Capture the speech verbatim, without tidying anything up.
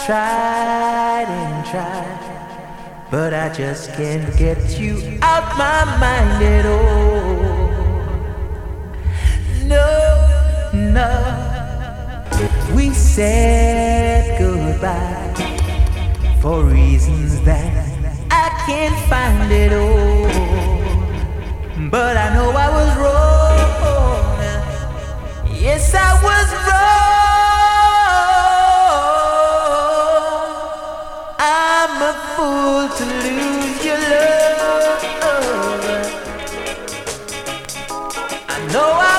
tried and tried, but I just can't get you out my mind at all. No, no, we said goodbye for reasons that I can't find at all. But I know I was wrong. Yes, I was wrong. I'm a fool to lose your love. I know I